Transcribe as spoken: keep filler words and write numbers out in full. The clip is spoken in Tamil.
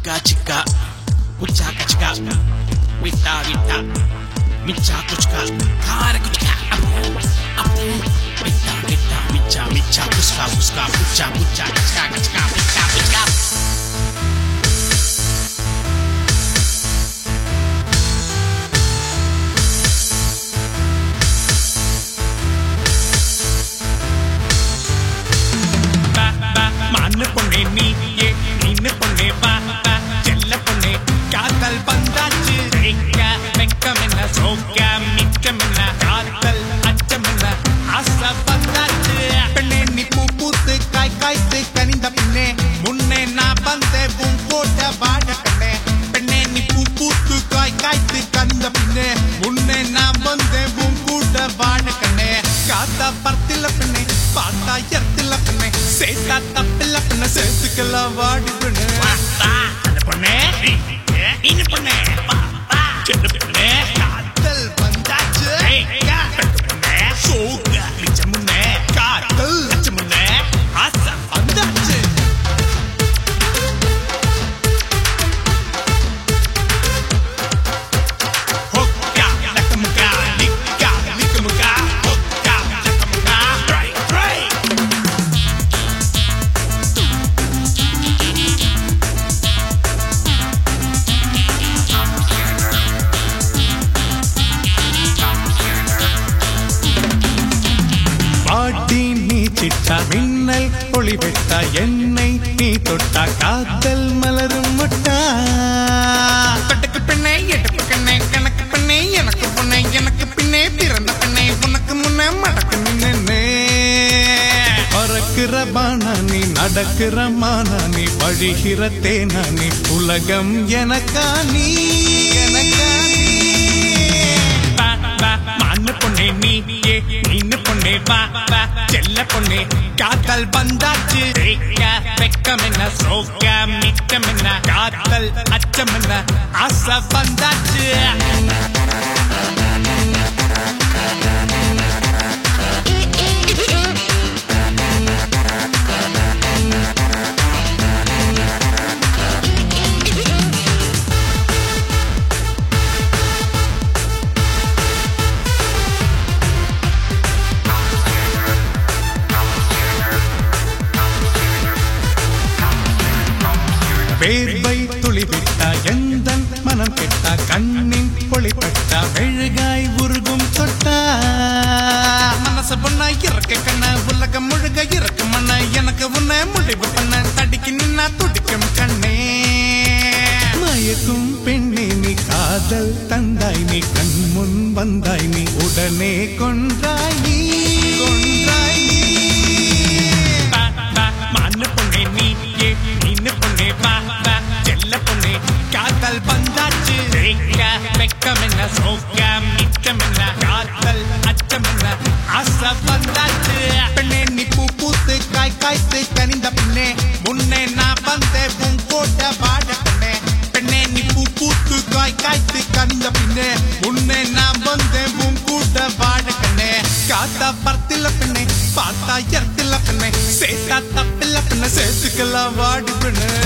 Chika chika, uchaka chika, wita wita, micha kuchka, kara kuchka, wita wita, micha micha, kuska kuska, pucha pucha, chika chika, wita wita. நடக்கிறமானி வழிகிறத்தேனி உலகம் எனக்கானி எனக்கானி மான்னு பொண்ணே நீ நீன்னு பொண்ணே வா வா செல்ல பொண்ணே காதல் வந்தாச்சு வெக்கம் என்ன சோக்க மிக்கம் என்ன காதல் அச்சம் என்ன ஆசை வந்தாச்சு வேர்வை துளிவிட்ட எந்தன் மனம் கெட்ட கண்ணின் பொழிப்பட்ட மெழுகாய் உருகும் தொட்டா மனசு பொண்ணா இறக்க கண்ண உலகம் முழுக இறக்கும் மண்ண எனக்கு உன்ன முடிவு பண்ண தடிக்கு நின்னா துடிக்கும் கண்ணே மயக்கும் பெண்ணே நீ காதல் தந்தாய் நீ கண் முன் வந்தாய் நீ உடனே கொன்றாய் நீ கொன்றாய் நீ மான்னு பொண்ணே நீ நீன்னு பொண்ணே வா செல்ல பொண்ணே காதல் வந்தாச்சு வெக்கம் என்ன சோக்க மிக்கம் என்ன காதல் அச்சம் என்ன ஆசை வந்தாச்சு பெண்ணே நீ பூ பூத்து காய் காய்த்து கனிந்த பெண்ணே முன்னே நான் வந்தேன் உன் கோட்டை வாட பெண்ணே பெண்ணே நீ பூ பூத்து காய் காய்த்து கனிந்த பெண்ணே முன்னே நான் வந்தேன் உன் கூட்ட வாட பெண்ணே காத்தா பரத்தில பெண்ணே பார்த்தா எரத்தில பெண்ணே சேத்தா தப்பில்ல பெண்ணே சேர்த்துக்கலாம் வாடி பெண்ணே